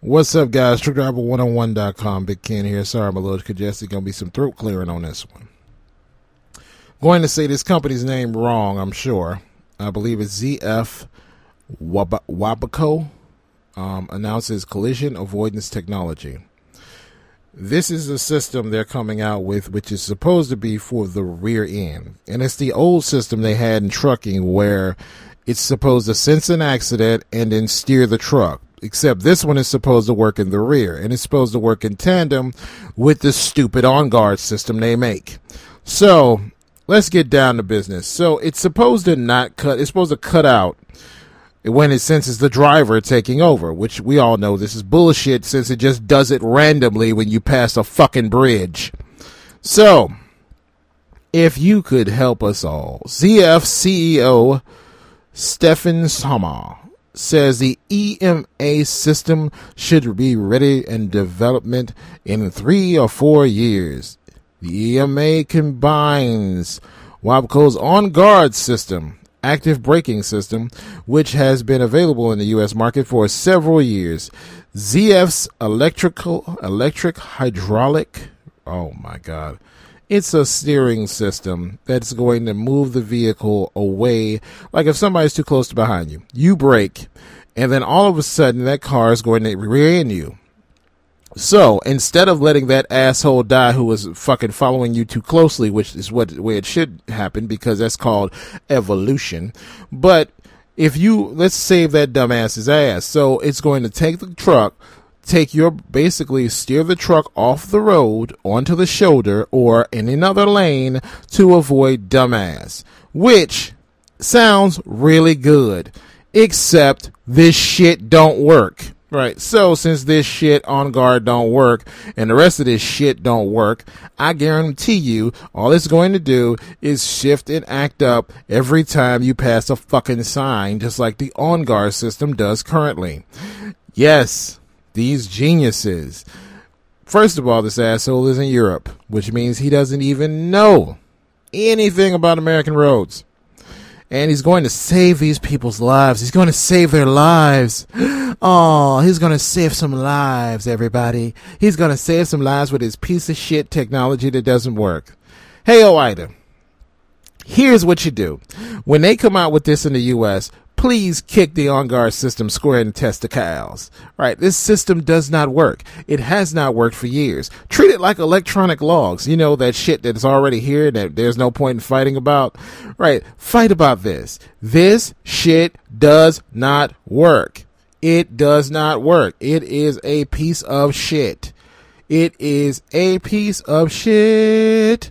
What's up, guys? TruckDriver101.com. Big Ken here. Sorry, I'm a little congested. Gonna be some throat clearing on this one. Going to say this company's name wrong, I'm sure. I believe it's ZF Wabaco. Announces collision avoidance technology. This is a system they're coming out with, which is supposed to be for the rear end. And it's the old system they had in trucking where it's supposed to sense an accident and then steer the truck. Except this one is supposed to work in the rear, and it's supposed to work in tandem with the stupid on-guard system they make. So let's get down to business. So it's supposed to it's supposed to cut out when it senses the driver taking over, which we all know this is bullshit since it just does it randomly when you pass a fucking bridge. So if you could help us all, ZF CEO Stefan Sommer says the EMA system should be ready in development in 3 or 4 years. The EMA combines Wabaco's on-guard system, active braking system, which has been available in the U.S. market for several years. ZF's electric hydraulic, oh my God. It's a steering system that's going to move the vehicle away. Like if somebody's too close to behind you, you brake, and then all of a sudden that car is going to rear end you. So instead of letting that asshole die who was fucking following you too closely, which is where it should happen because that's called evolution. But if let's save that dumbass's ass. So it's going to take the truck, basically steer the truck off the road onto the shoulder or in another lane to avoid dumbass, which sounds really good, except this shit don't work. Right. So since this shit on guard don't work and the rest of this shit don't work, I guarantee you all it's going to do is shift and act up every time you pass a fucking sign, just like the on guard system does currently. Yes. These geniuses. First of all, this asshole is in Europe, which means he doesn't even know anything about American roads. And he's going to save these people's lives. He's going to save their lives. Oh, he's going to save some lives, everybody. He's going to save some lives with his piece of shit technology that doesn't work. Hey, OIDA, here's what you do. When they come out with this in the U.S., please kick the on-guard system square in the testicles. Right? This system does not work. It has not worked for years. Treat it like electronic logs. You know, that shit that's already here that there's no point in fighting about. Right? Fight about this. This shit does not work. It does not work. It is a piece of shit. It is a piece of shit.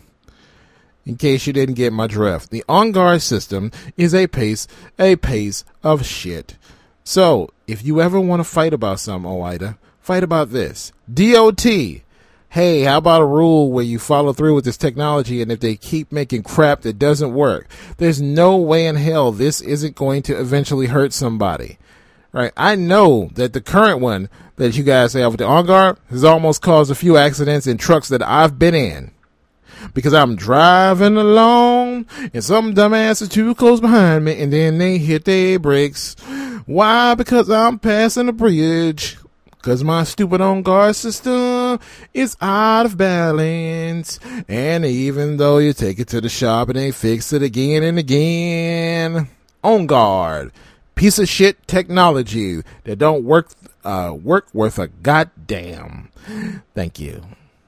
In case you didn't get my drift, the on-guard system is a piece of shit. So, if you ever want to fight about something, OIDA, fight about this. DOT. Hey, how about a rule where you follow through with this technology, and if they keep making crap that doesn't work, there's no way in hell this isn't going to eventually hurt somebody. Right? I know that the current one that you guys have with the on-guard has almost caused a few accidents in trucks that I've been in. Because I'm driving along and some dumbass is too close behind me and then they hit their brakes. Why? Because I'm passing a bridge. Because my stupid on-guard system is out of balance. And even though you take it to the shop and they fix it again and again. On-guard. Piece of shit technology that don't work worth a goddamn. Thank you.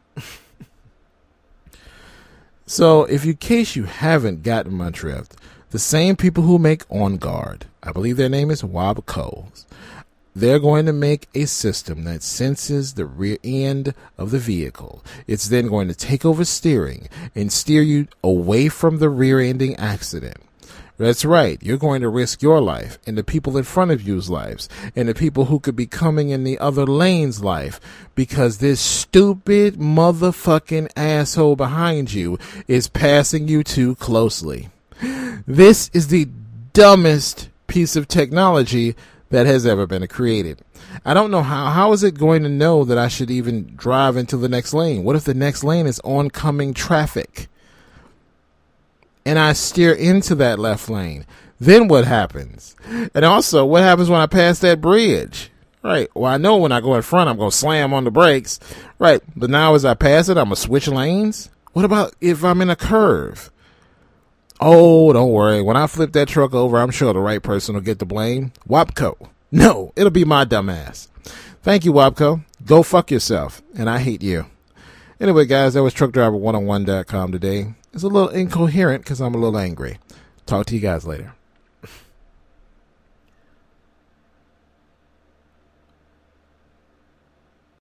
So, in case you haven't gotten my drift, the same people who make On Guard, I believe their name is Wabaco, they're going to make a system that senses the rear end of the vehicle. It's then going to take over steering and steer you away from the rear-ending accident. That's right. You're going to risk your life and the people in front of you's lives and the people who could be coming in the other lane's life because this stupid motherfucking asshole behind you is passing you too closely. This is the dumbest piece of technology that has ever been created. I don't know how is it going to know that I should even drive into the next lane? What if the next lane is oncoming traffic? And I steer into that left lane. Then what happens? And also, what happens when I pass that bridge? Right. Well, I know when I go in front, I'm going to slam on the brakes. Right. But now as I pass it, I'm going to switch lanes. What about if I'm in a curve? Oh, don't worry. When I flip that truck over, I'm sure the right person will get the blame. WAPCO. No, it'll be my dumb ass. Thank you, WAPCO. Go fuck yourself. And I hate you. Anyway, guys, that was TruckDriver101.com today. It's a little incoherent because I'm a little angry. Talk to you guys later.